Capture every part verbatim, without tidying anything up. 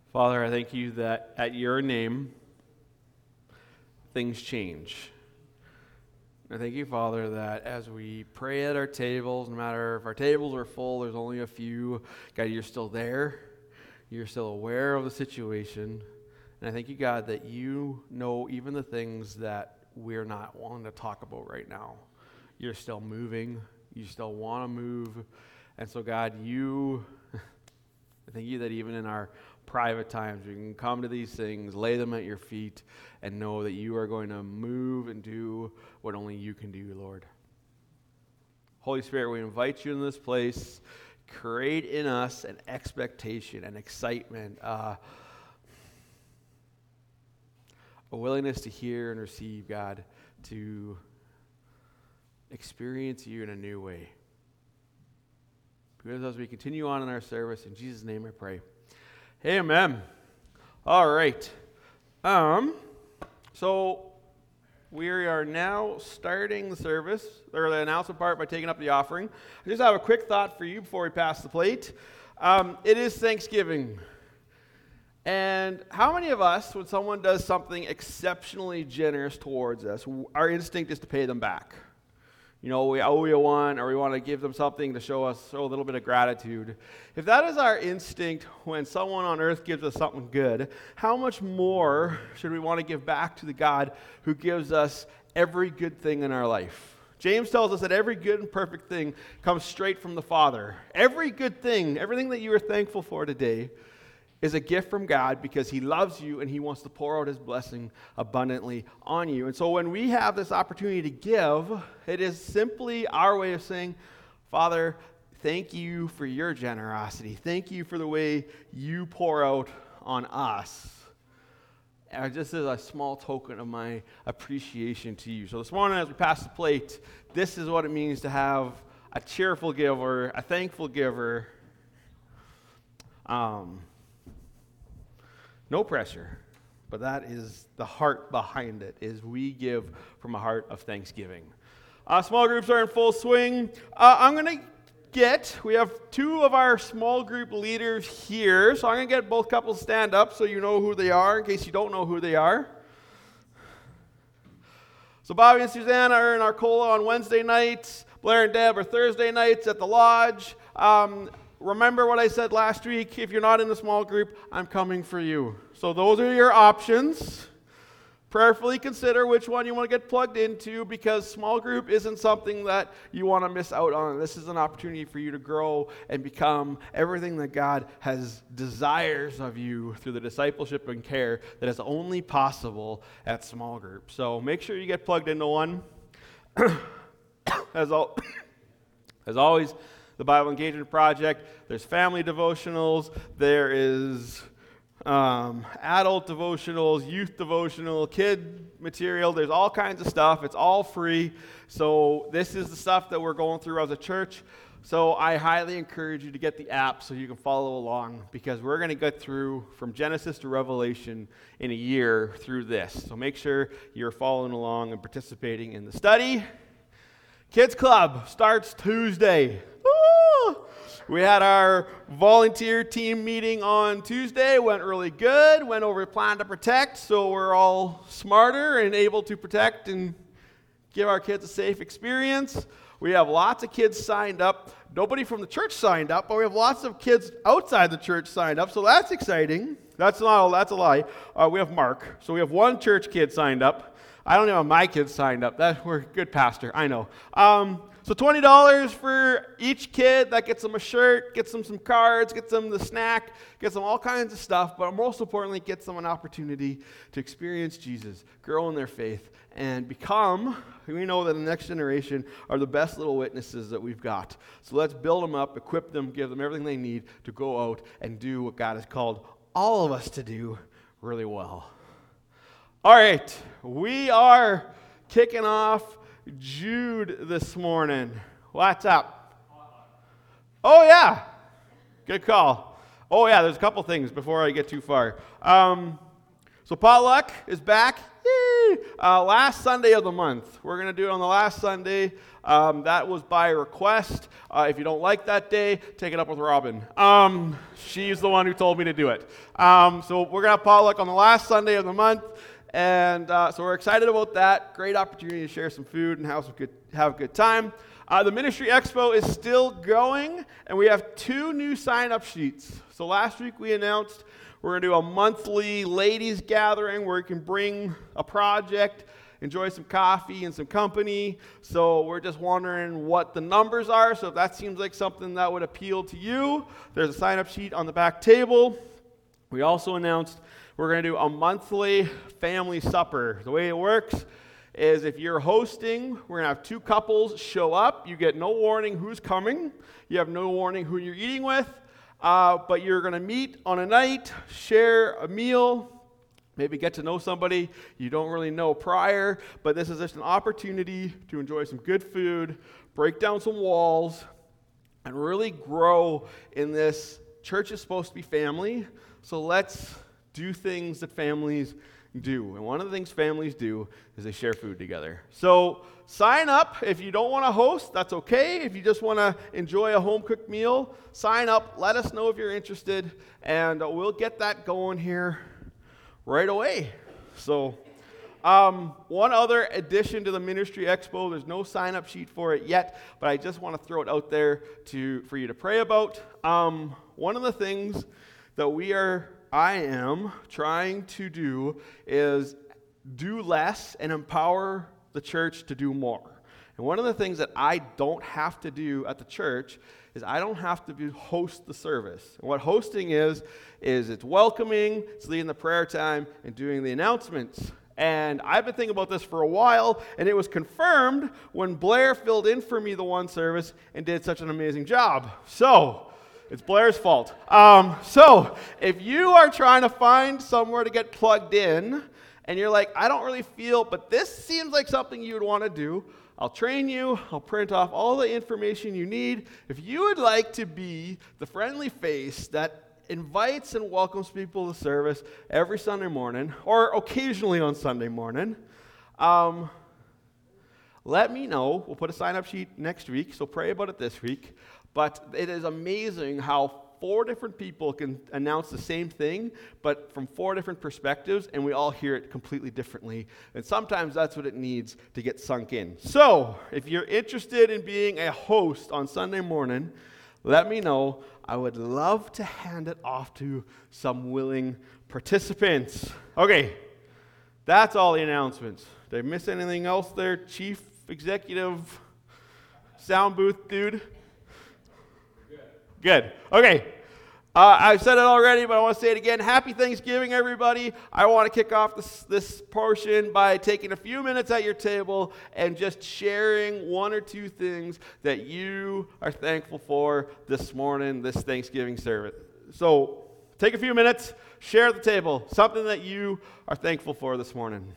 Father, I thank you that at your name, things change. I thank you, Father, that as we pray at our tables, no matter if our tables are full, there's only a few, God, you're still there. You're still aware of the situation. And I thank you, God, that you know even the things that we're not wanting to talk about right now. You're still moving. You still want to move. And so, God, you, I thank you that even in our private times, we can come to these things, lay them at your feet, and know that you are going to move and do what only you can do, Lord. Holy Spirit, we invite you in this place. Create in us an expectation, an excitement, uh, a willingness to hear and receive, God, to experience you in a new way. Because as we continue on in our service, in Jesus' name I pray. Amen. All right. Um, so we are now starting the service, or the announcement part, by taking up the offering. I just have a quick thought for you before we pass the plate. Um, it is Thanksgiving. And how many of us, when someone does something exceptionally generous towards us, our instinct is to pay them back? You know, we owe you one, or we want to give them something to show us show a little bit of gratitude. If that is our instinct when someone on earth gives us something good, how much more should we want to give back to the God who gives us every good thing in our life? James tells us that every good and perfect thing comes straight from the Father. Every good thing, everything that you are thankful for today, is a gift from God because he loves you and he wants to pour out his blessing abundantly on you. And so when we have this opportunity to give, it is simply our way of saying, Father, thank you for your generosity. Thank you for the way you pour out on us. And just as a small token of my appreciation to you. So this morning as we pass the plate, this is what it means to have a cheerful giver, a thankful giver. Um... No pressure, but that is the heart behind it, is we give from a heart of thanksgiving. Uh, small groups are in full swing. Uh, I'm going to get, we have two of our small group leaders here, so I'm going to get both couples stand up so you know who they are, in case you don't know who they are. So Bobby and Susanna are in Arcola on Wednesday nights. Blair and Deb are Thursday nights at the lodge. Um, Remember what I said last week, if you're not in the small group, I'm coming for you. So those are your options. Prayerfully consider which one you want to get plugged into, because small group isn't something that you want to miss out on. This is an opportunity for you to grow and become everything that God has desires of you through the discipleship and care that is only possible at small group. So make sure you get plugged into one. As, al- as always, the Bible Engagement Project, there's family devotionals, there is um, adult devotionals, youth devotional, kid material, there's all kinds of stuff. It's all free. So this is the stuff that we're going through as a church. So I highly encourage you to get the app so you can follow along, because we're going to get through from Genesis to Revelation in a year through this. So make sure you're following along and participating in the study. Kids Club starts Tuesday. Woo! We had our volunteer team meeting on Tuesday. Went really good. Went over plan to protect, so we're all smarter and able to protect and give our kids a safe experience. We have lots of kids signed up. Nobody from the church signed up, but we have lots of kids outside the church signed up, so that's exciting. That's not. That's a lie. Uh, we have Mark, so we have one church kid signed up. I don't even have my kids signed up. That we're good, pastor. I know. Um, so twenty dollars for each kid. That gets them a shirt, gets them some cards, gets them the snack, gets them all kinds of stuff. But most importantly, gets them an opportunity to experience Jesus, grow in their faith, and become. We know that the next generation are the best little witnesses that we've got. So let's build them up, equip them, give them everything they need to go out and do what God has called all of us to do really well. All right, we are kicking off Jude this morning. What's up? Oh, yeah. Good call. Oh, yeah, there's a couple things before I get too far. Um, so potluck is back. Yay! Uh, last Sunday of the month. We're going to do it on the last Sunday. Um, that was by request. Uh, if you don't like that day, take it up with Robin. Um, she's the one who told me to do it. Um, so we're going to have potluck on the last Sunday of the month. And uh, so we're excited about that. Great opportunity to share some food and have, some good, have a good time. Uh, the Ministry Expo is still going, and we have two new sign-up sheets. So last week we announced we're going to do a monthly ladies gathering where you can bring a project, enjoy some coffee and some company. So we're just wondering what the numbers are. So if that seems like something that would appeal to you, there's a sign-up sheet on the back table. We also announced we're going to do a monthly family supper. The way it works is if you're hosting, we're going to have two couples show up. You get no warning who's coming. You have no warning who you're eating with. Uh, but you're going to meet on a night, share a meal, maybe get to know somebody you don't really know prior. But this is just an opportunity to enjoy some good food, break down some walls, and really grow in this. Church is supposed to be family, so let's do things that families do. And one of the things families do is they share food together. So sign up. If you don't want to host, that's okay. If you just want to enjoy a home-cooked meal, sign up. Let us know if you're interested, and we'll get that going here right away. So um, one addition addition to the Ministry Expo, there's no sign-up sheet for it yet, but I just want to throw it out there to for you to pray about. Um, one of the things that we are I am trying to do is do less and empower the church to do more. And one of the things that I don't have to do at the church is I don't have to be, host the service. And what hosting is, is it's welcoming, it's leading the prayer time, and doing the announcements. And I've been thinking about this for a while, and it was confirmed when Blair filled in for me the one service and did such an amazing job. So it's Blair's fault. Um, so if you are trying to find somewhere to get plugged in, and you're like, I don't really feel, but this seems like something you would want to do, I'll train you. I'll print off all the information you need. If you would like to be the friendly face that invites and welcomes people to service every Sunday morning, or occasionally on Sunday morning, um, let me know. We'll put a sign-up sheet next week, so pray about it this week. But it is amazing how four different people can announce the same thing, but from four different perspectives, and we all hear it completely differently. And sometimes that's what it needs to get sunk in. So, if you're interested in being a host on Sunday morning, let me know. I would love to hand it off to some willing participants. Okay, that's all the announcements. Did I miss anything else there, Chief Executive Sound Booth Dude? Good. Okay. Uh, I've said it already, but I want to say it again. Happy Thanksgiving, everybody. I want to kick off this, this portion by taking a few minutes at your table and just sharing one or two things that you are thankful for this morning, this Thanksgiving service. So take a few minutes, share at the table, something that you are thankful for this morning.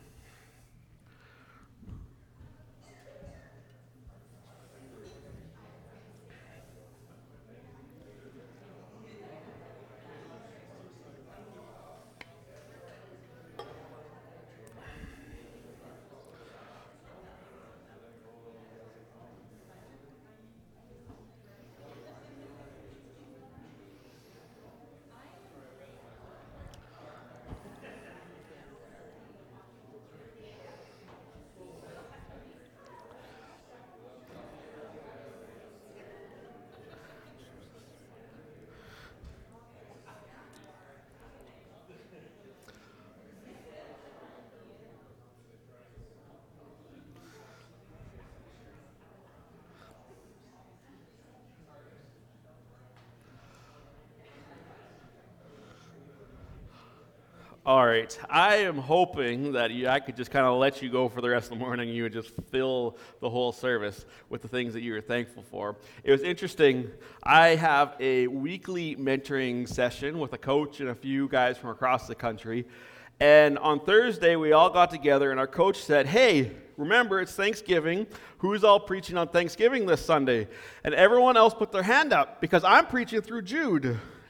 All right, I am hoping that you, I could just kind of let you go for the rest of the morning and you would just fill the whole service with the things that you were thankful for. It was interesting. I have a weekly mentoring session with a coach and a few guys from across the country. And on Thursday, we all got together and our coach said, hey, remember, it's Thanksgiving. Who's all preaching on Thanksgiving this Sunday? And everyone else put their hand up because I'm preaching through Jude.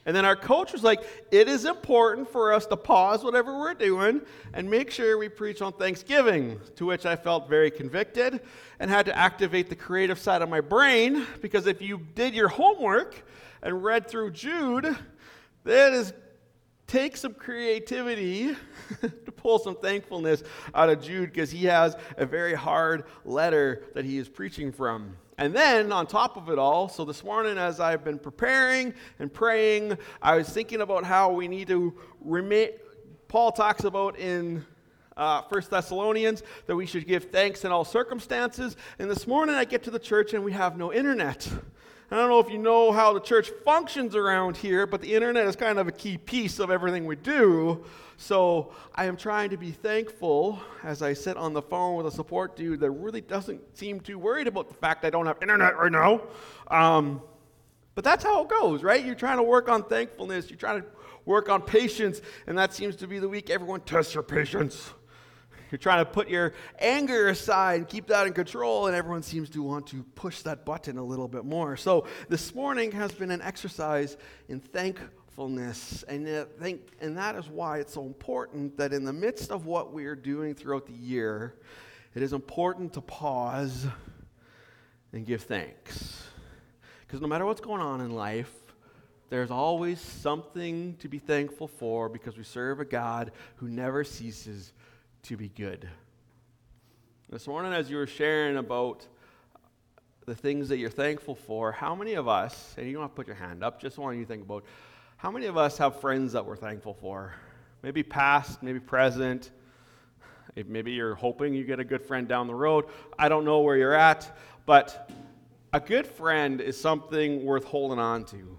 And then our coach was like, it is important for us to pause whatever we're doing and make sure we preach on Thanksgiving, to which I felt very convicted and had to activate the creative side of my brain, because if you did your homework and read through Jude, that is take some creativity to pull some thankfulness out of Jude, because he has a very hard letter that he is preaching from. And then on top of it all, so this morning as I've been preparing and praying, I was thinking about how we need to remain. Paul talks about in uh, First Thessalonians that we should give thanks in all circumstances. And this morning I get to the church and we have no internet. I don't know if you know how the church functions around here, but the internet is kind of a key piece of everything we do. So I am trying to be thankful as I sit on the phone with a support dude that really doesn't seem too worried about the fact I don't have internet right now. Um, but that's how it goes, right? You're trying to work on thankfulness. You're trying to work on patience, and that seems to be the week everyone tests your patience. You're trying to put your anger aside and keep that in control, and everyone seems to want to push that button a little bit more. So this morning has been an exercise in thankfulness, and, uh, think, and that is why it's so important that in the midst of what we are doing throughout the year, it is important to pause and give thanks. Because no matter what's going on in life, there's always something to be thankful for, because we serve a God who never ceases to be good. This morning, as you were sharing about the things that you're thankful for, how many of us, and you don't have to put your hand up, just want you to think about, how many of us have friends that we're thankful for? Maybe past, maybe present. If maybe you're hoping you get a good friend down the road. I don't know where you're at, but a good friend is something worth holding on to.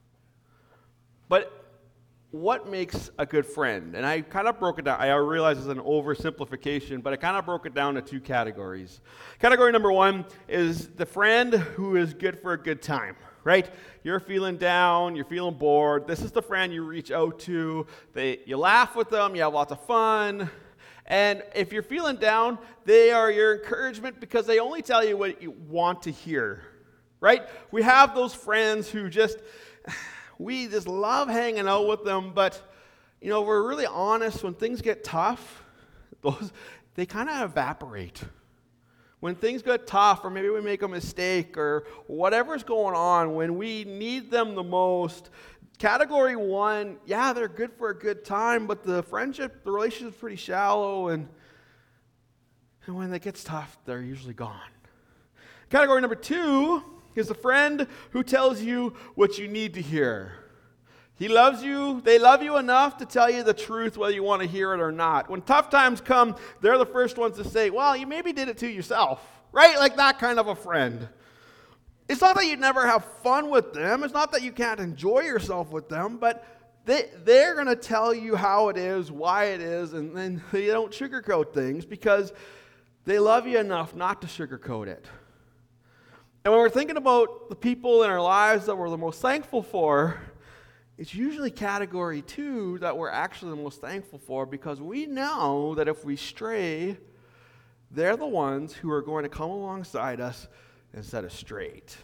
But what makes a good friend? And I kind of broke it down. I realize it's an oversimplification, but I kind of broke it down to two categories. Category number one is the friend who is good for a good time, right? You're feeling down, you're feeling bored. This is the friend you reach out to. They, you laugh with them, you have lots of fun. And if you're feeling down, they are your encouragement, because they only tell you what you want to hear, right? We have those friends who just... We just love hanging out with them, but, you know, we're really honest, when things get tough, those they kind of evaporate. When things get tough, or maybe we make a mistake, or whatever's going on, when we need them the most, category one, yeah, they're good for a good time, but the friendship, the relationship is pretty shallow, and, and when it gets tough, they're usually gone. Category number two is a friend who tells you what you need to hear. He loves you. They love you enough to tell you the truth whether you want to hear it or not. When tough times come, they're the first ones to say, well, you maybe did it to yourself, right? Like that kind of a friend. It's not that you never have fun with them. It's not that you can't enjoy yourself with them, but they, they're going to tell you how it is, why it is, and then they don't sugarcoat things, because they love you enough not to sugarcoat it. And when we're thinking about the people in our lives that we're the most thankful for, it's usually category two that we're actually the most thankful for, because we know that if we stray, they're the ones who are going to come alongside us and set us straight.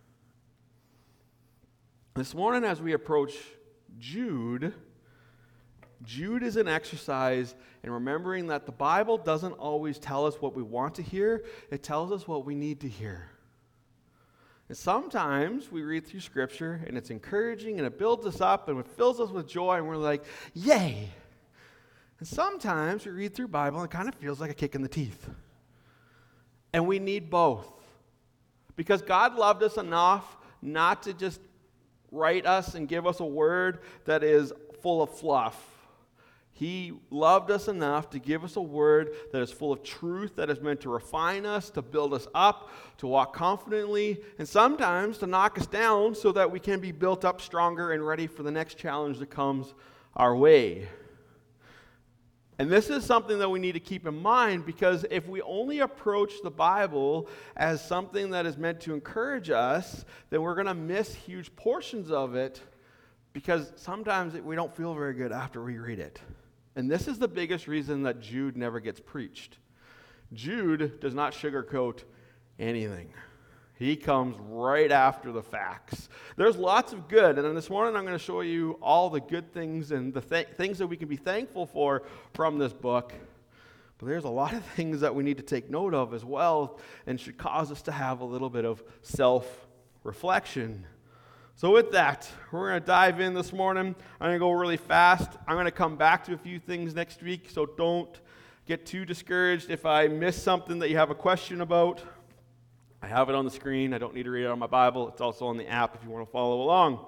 This morning, as we approach Jude, Jude is an exercise in remembering that the Bible doesn't always tell us what we want to hear, it tells us what we need to hear. And sometimes we read through Scripture and it's encouraging and it builds us up and it fills us with joy and we're like, yay! And sometimes we read through Bible and it kind of feels like a kick in the teeth. And we need both. Because God loved us enough not to just write us and give us a word that is full of fluff. He loved us enough to give us a word that is full of truth, that is meant to refine us, to build us up, to walk confidently, and sometimes to knock us down so that we can be built up stronger and ready for the next challenge that comes our way. And this is something that we need to keep in mind, because if we only approach the Bible as something that is meant to encourage us, then we're going to miss huge portions of it, because sometimes we don't feel very good after we read it. And this is the biggest reason that Jude never gets preached. Jude does not sugarcoat anything. He comes right after the facts. There's lots of good, and then this morning I'm going to show you all the good things and the th- things that we can be thankful for from this book. But there's a lot of things that we need to take note of as well and should cause us to have a little bit of self-reflection. So with that, we're going to dive in this morning. I'm going to go really fast. I'm going to come back to a few things next week, so don't get too discouraged if I miss something that you have a question about. I have it on the screen. I don't need to read it on my Bible. It's also on the app if you want to follow along.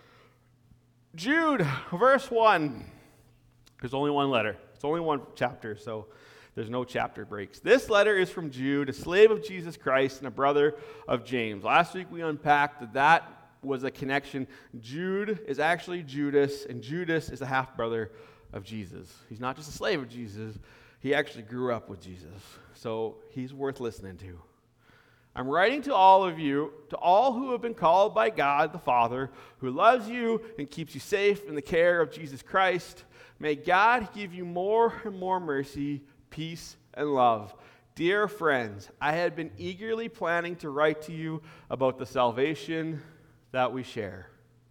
Jude, verse one. There's only one letter. It's only one chapter, so there's no chapter breaks. This letter is from Jude, a slave of Jesus Christ and a brother of James. Last week we unpacked that that was a connection. Jude is actually Judas, and Judas is a half-brother of Jesus. He's not just a slave of Jesus. He actually grew up with Jesus. So he's worth listening to. I'm writing to all of you, to all who have been called by God the Father, who loves you and keeps you safe in the care of Jesus Christ. May God give you more and more mercy, peace, and love. Dear friends, I had been eagerly planning to write to you about the salvation that we share.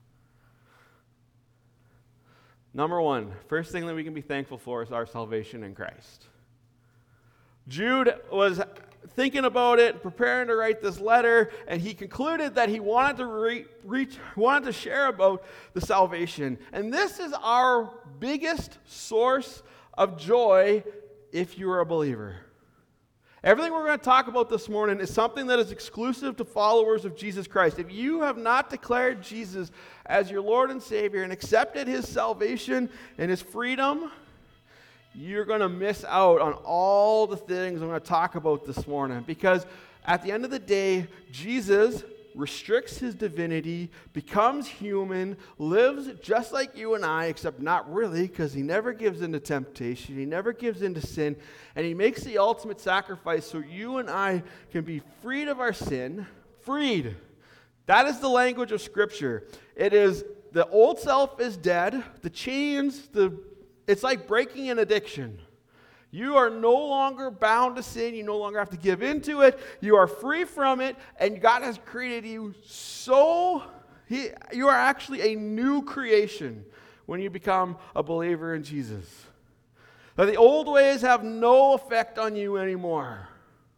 Number one, first thing that we can be thankful for is our salvation in Christ. Jude was thinking about it, preparing to write this letter, and he concluded that he wanted to re- reach, wanted to share about the salvation. And this is our biggest source of joy if you are a believer. Everything we're going to talk about this morning is something that is exclusive to followers of Jesus Christ. If you have not declared Jesus as your Lord and Savior and accepted his salvation and his freedom, you're going to miss out on all the things I'm going to talk about this morning. Because at the end of the day, Jesus restricts his divinity, becomes human, lives just like you and I, except not really, because he never gives in to temptation, he never gives in to sin, and he makes the ultimate sacrifice so you and I can be freed of our sin, freed. That is the language of Scripture. It is, the old self is dead, the chains, the it's like breaking an addiction. You are no longer bound to sin. You no longer have to give into it. You are free from it, and God has created you so, he, you are actually a new creation when you become a believer in Jesus. Now, the old ways have no effect on you anymore.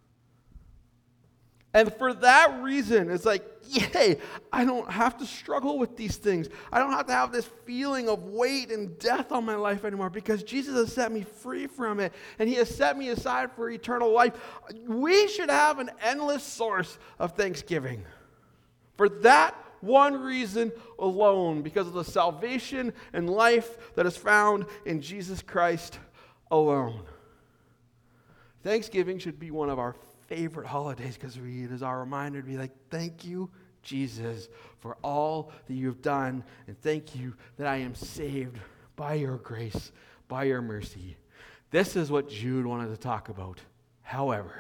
And for that reason, it's like, yay, I don't have to struggle with these things. I don't have to have this feeling of weight and death on my life anymore because Jesus has set me free from it and he has set me aside for eternal life. We should have an endless source of thanksgiving for that one reason alone, because of the salvation and life that is found in Jesus Christ alone. Thanksgiving should be one of our favorite holidays because we, it is our reminder to be like, thank you, Jesus, for all that you've done, and thank you that I am saved by your grace, by your mercy. This is what Jude wanted to talk about. However,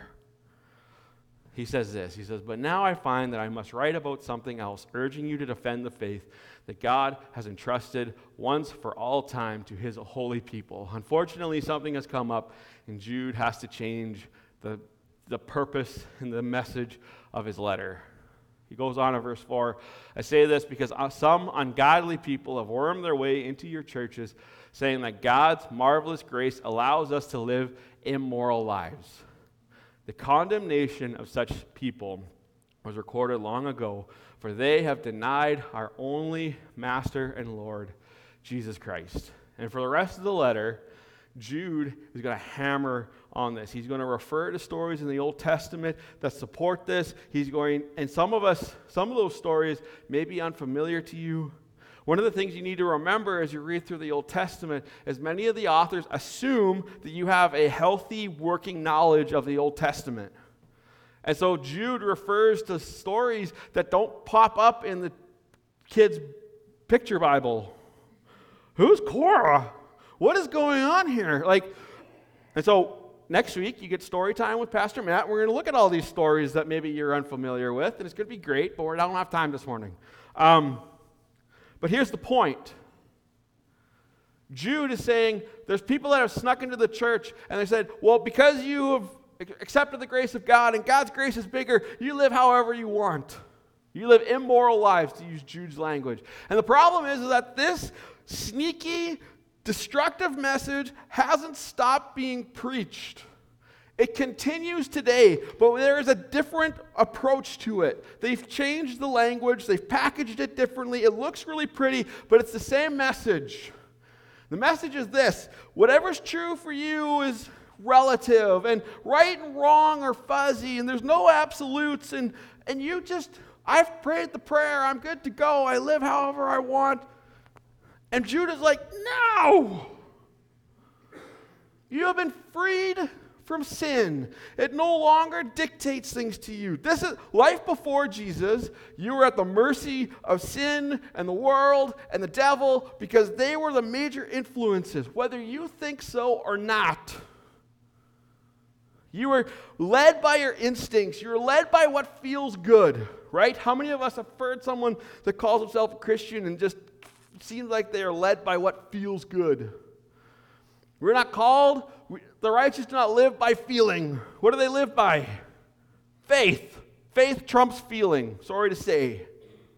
he says this, he says, but now I find that I must write about something else, urging you to defend the faith that God has entrusted once for all time to his holy people. Unfortunately, something has come up, and Jude has to change the the purpose and the message of his letter. He goes on in verse four, I say this because some ungodly people have wormed their way into your churches, saying that God's marvelous grace allows us to live immoral lives. The condemnation of such people was recorded long ago, for they have denied our only Master and Lord, Jesus Christ. And for the rest of the letter, Jude is going to hammer on this. He's going to refer to stories in the Old Testament that support this. He's going, and some of us, some of those stories may be unfamiliar to you. One of the things you need to remember as you read through the Old Testament is many of the authors assume that you have a healthy working knowledge of the Old Testament. And so Jude refers to stories that don't pop up in the kids' picture Bible. Who's Korah? What is going on here? Like, and so next week you get story time with Pastor Matt. We're going to look at all these stories that maybe you're unfamiliar with, and it's going to be great, but we don't have time this morning. Um, but here's the point. Jude is saying there's people that have snuck into the church, and they said, well, because you have accepted the grace of God, and God's grace is bigger. You live however you want. You live immoral lives, to use Jude's language. And the problem is, is that this sneaky, destructive message hasn't stopped being preached. It continues today, but there is a different approach to it. They've changed the language, they've packaged it differently. It looks really pretty, but it's the same message. The message is this: whatever's true for you is relative, and right and wrong are fuzzy, and there's no absolutes, and, and you just, I've prayed the prayer, I'm good to go, I live however I want. And Jude is like, no! You have been freed from sin. It no longer dictates things to you. This is life before Jesus. You were at the mercy of sin and the world and the devil because they were the major influences, whether you think so or not. You were led by your instincts. You were led by what feels good, right? How many of us have heard someone that calls himself a Christian and just seems like they are led by what feels good? We're not called, we, the righteous do not live by feeling. What do they live by? Faith. Faith trumps feeling, sorry to say.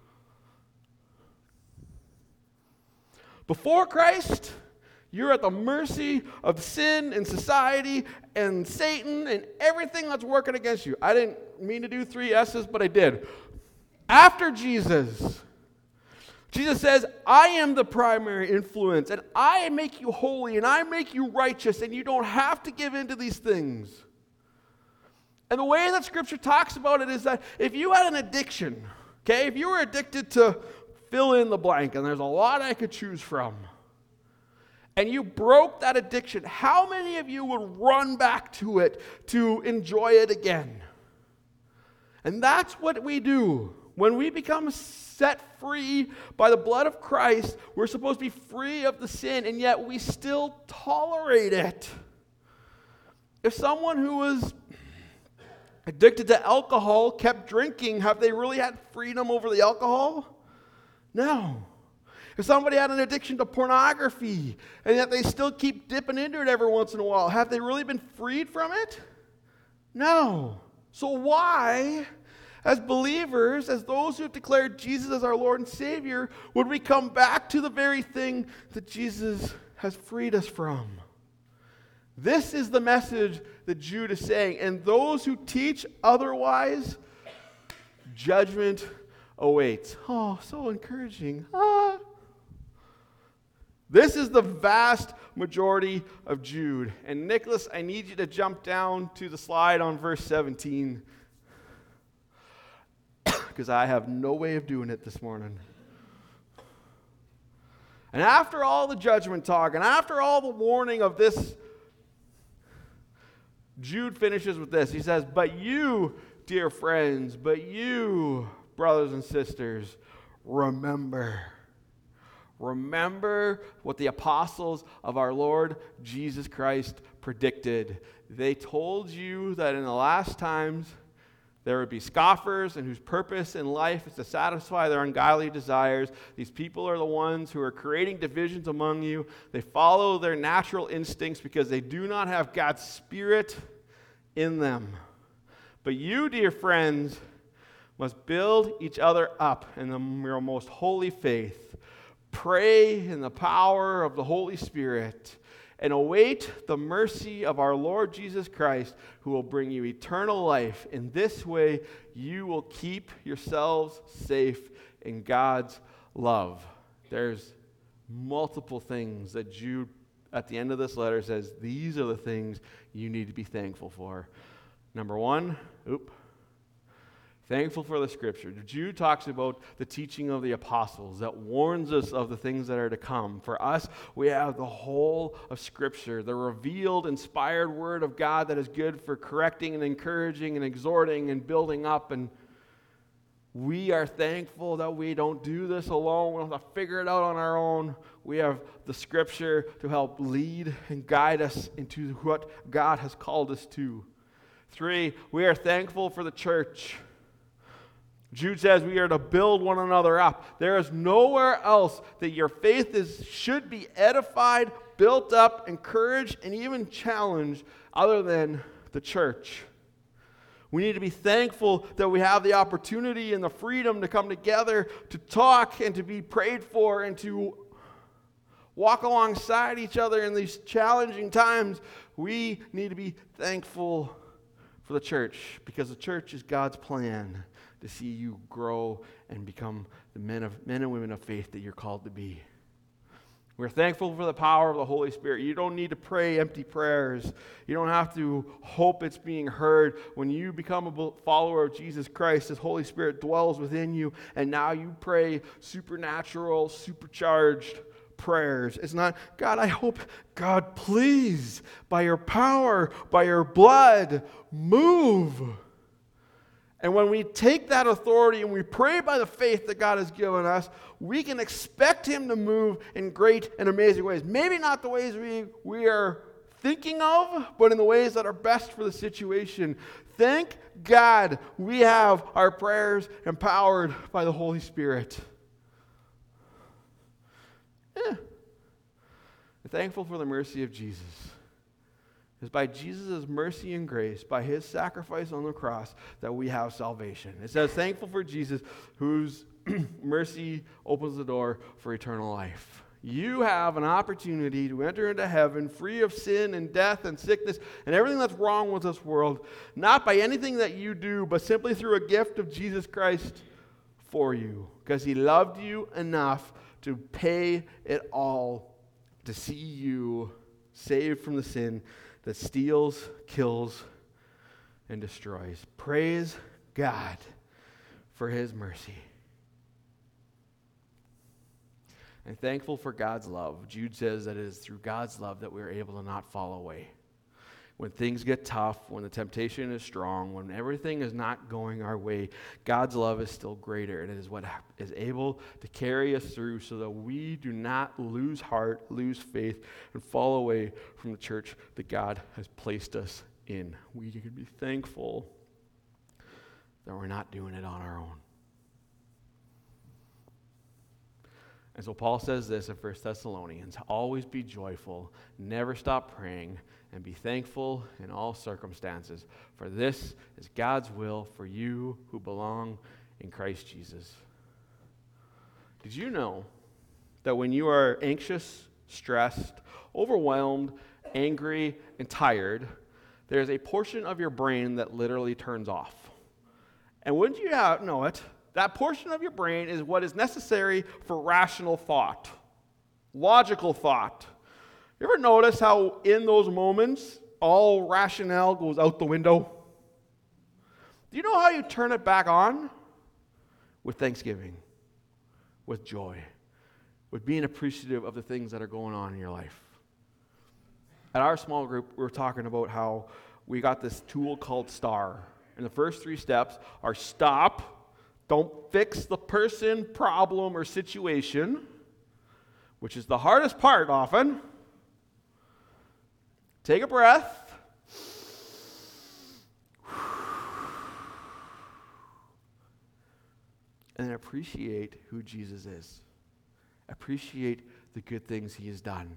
Before Christ, you're at the mercy of sin and society and Satan and everything that's working against you. I didn't mean to do three S's, but I did. After Jesus, Jesus says, I am the primary influence, and I make you holy, and I make you righteous, and you don't have to give in to these things. And the way that Scripture talks about it is that if you had an addiction, okay, if you were addicted to fill in the blank, and there's a lot I could choose from, and you broke that addiction, how many of you would run back to it to enjoy it again? And that's what we do. When we become set free by the blood of Christ, we're supposed to be free of the sin, and yet we still tolerate it. If someone who was addicted to alcohol kept drinking, have they really had freedom over the alcohol? No. If somebody had an addiction to pornography, and yet they still keep dipping into it every once in a while, have they really been freed from it? No. So why, as believers, as those who have declared Jesus as our Lord and Savior, would we come back to the very thing that Jesus has freed us from? This is the message that Jude is saying. And those who teach otherwise, judgment awaits. Oh, so encouraging. Ah. This is the vast majority of Jude. And Nicholas, I need you to jump down to the slide on verse seventeen. Because I have no way of doing it this morning. And after all the judgment talk, and after all the warning of this, Jude finishes with this. He says, but you, dear friends, but you, brothers and sisters, remember. Remember what the apostles of our Lord Jesus Christ predicted. They told you that in the last times, there would be scoffers and whose purpose in life is to satisfy their ungodly desires. These people are the ones who are creating divisions among you. They follow their natural instincts because they do not have God's Spirit in them. But you, dear friends, must build each other up in the, your most holy faith. Pray in the power of the Holy Spirit and await the mercy of our Lord Jesus Christ, who will bring you eternal life. In this way, you will keep yourselves safe in God's love. There's multiple things that Jude, at the end of this letter, says, these are the things you need to be thankful for. Number one, oop, thankful for the Scripture. Jude talks about the teaching of the apostles that warns us of the things that are to come. For us, we have the whole of Scripture, the revealed, inspired Word of God that is good for correcting and encouraging and exhorting and building up. And we are thankful that we don't do this alone. We don't have to figure it out on our own. We have the Scripture to help lead and guide us into what God has called us to. Three, we are thankful for the church. Jude says we are to build one another up. There is nowhere else that your faith is should be edified, built up, encouraged, and even challenged other than the church. We need to be thankful that we have the opportunity and the freedom to come together, to talk and to be prayed for and to walk alongside each other in these challenging times. We need to be thankful for the church, because the church is God's plan to see you grow and become the men of men and women of faith that you're called to be. We're thankful for the power of the Holy Spirit. You don't need to pray empty prayers. You don't have to hope it's being heard. When you become a follower of Jesus Christ, His Holy Spirit dwells within you, and now you pray supernatural, supercharged prayers. It's not, God, I hope, God, please, by your power, by your blood, move. And when we take that authority and we pray by the faith that God has given us, we can expect Him to move in great and amazing ways. Maybe not the ways we, we are thinking of, but in the ways that are best for the situation. Thank God we have our prayers empowered by the Holy Spirit. Yeah. I'm thankful for the mercy of Jesus. It's by Jesus' mercy and grace, by His sacrifice on the cross, that we have salvation. It says, thankful for Jesus, whose mercy opens the door for eternal life. You have an opportunity to enter into heaven free of sin and death and sickness and everything that's wrong with this world, not by anything that you do, but simply through a gift of Jesus Christ for you, because He loved you enough to pay it all to see you saved from the sin that steals, kills, and destroys. Praise God for His mercy. And thankful for God's love. Jude says that it is through God's love that we are able to not fall away. When things get tough, when the temptation is strong, when everything is not going our way, God's love is still greater, and it is what is able to carry us through so that we do not lose heart, lose faith, and fall away from the church that God has placed us in. We can be thankful that we're not doing it on our own. And so Paul says this in First Thessalonians, always be joyful, never stop praying, and be thankful in all circumstances, for this is God's will for you who belong in Christ Jesus. Did you know that when you are anxious, stressed, overwhelmed, angry, and tired, there's a portion of your brain that literally turns off? And wouldn't you know it, that portion of your brain is what is necessary for rational thought, logical thought. You ever notice how in those moments, all rationale goes out the window? Do you know how you turn it back on? With thanksgiving, with joy, with being appreciative of the things that are going on in your life. At our small group, we were talking about how we got this tool called STAR. And the first three steps are stop, don't fix the person, problem, or situation, which is the hardest part often. Take a breath. And then appreciate who Jesus is. Appreciate the good things He has done.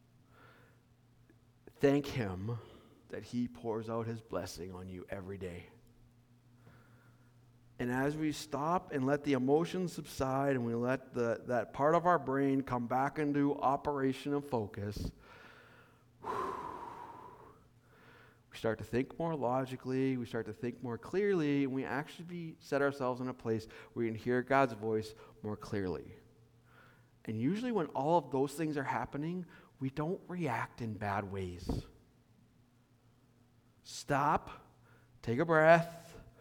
Thank Him that He pours out His blessing on you every day. And as we stop and let the emotions subside and we let the, that part of our brain come back into operation and focus, we start to think more logically, we start to think more clearly, and we actually be, set ourselves in a place where we can hear God's voice more clearly. And usually when all of those things are happening, we don't react in bad ways. Stop, take a breath,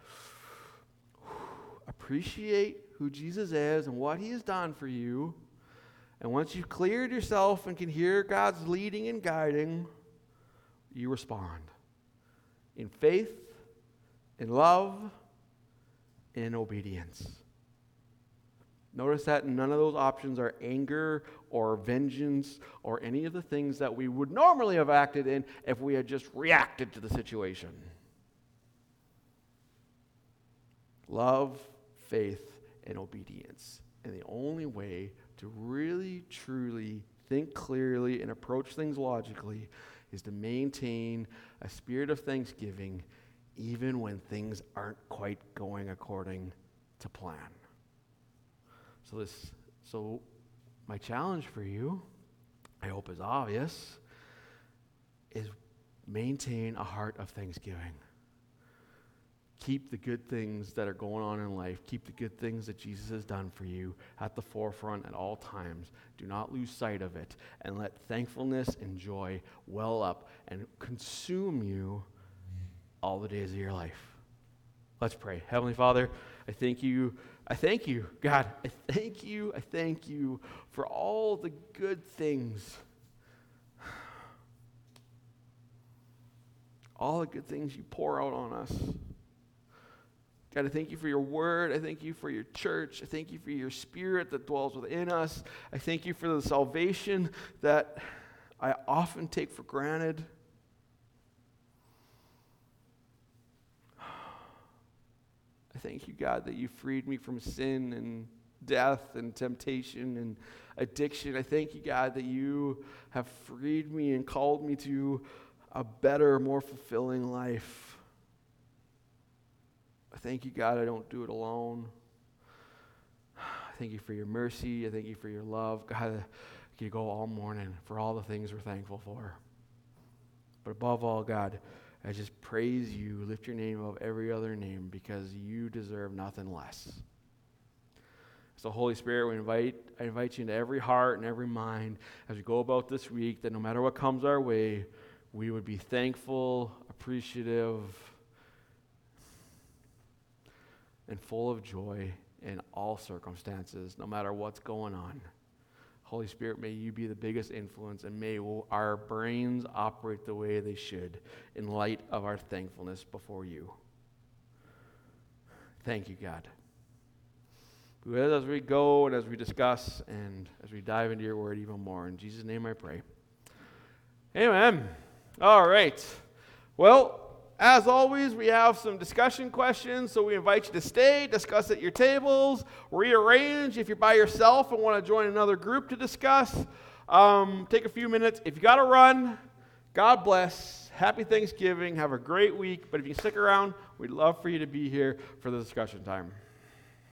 appreciate who Jesus is and what He has done for you. And once you've cleared yourself and can hear God's leading and guiding, you respond. In faith, in love, in obedience. Notice that none of those options are anger or vengeance or any of the things that we would normally have acted in if we had just reacted to the situation. Love, faith, and obedience. And the only way to really, truly think clearly and approach things logically is to maintain a spirit of thanksgiving even when things aren't quite going according to plan. So this, so my challenge for you, I hope is obvious, is maintain a heart of thanksgiving. Keep the good things that are going on in life, keep the good things that Jesus has done for you at the forefront at all times. Do not lose sight of it, and let thankfulness and joy well up and consume you all the days of your life. Let's pray. Heavenly Father, I thank you. I thank you, God. I thank you. I thank you for all the good things. All the good things you pour out on us. God, I thank you for your word. I thank you for your church. I thank you for your spirit that dwells within us. I thank you for the salvation that I often take for granted. I thank you, God, that you freed me from sin and death and temptation and addiction. I thank you, God, that you have freed me and called me to a better, more fulfilling life. I thank you, God, I don't do it alone. I thank you for your mercy. I thank you for your love. God, I could go all morning for all the things we're thankful for. But above all, God, I just praise you, lift your name above every other name because you deserve nothing less. So Holy Spirit, we invite, I invite you into every heart and every mind as we go about this week that no matter what comes our way, we would be thankful, appreciative, and full of joy in all circumstances, no matter what's going on. Holy Spirit, may you be the biggest influence, and may our brains operate the way they should in light of our thankfulness before you. Thank you, God. As we go and as we discuss and as we dive into your word even more, in Jesus' name I pray. Amen. All right. Well, as always, we have some discussion questions, so we invite you to stay, discuss at your tables, rearrange if you're by yourself and want to join another group to discuss. Um, take a few minutes. If you got to run, God bless. Happy Thanksgiving. Have a great week. But if you stick around, we'd love for you to be here for the discussion time.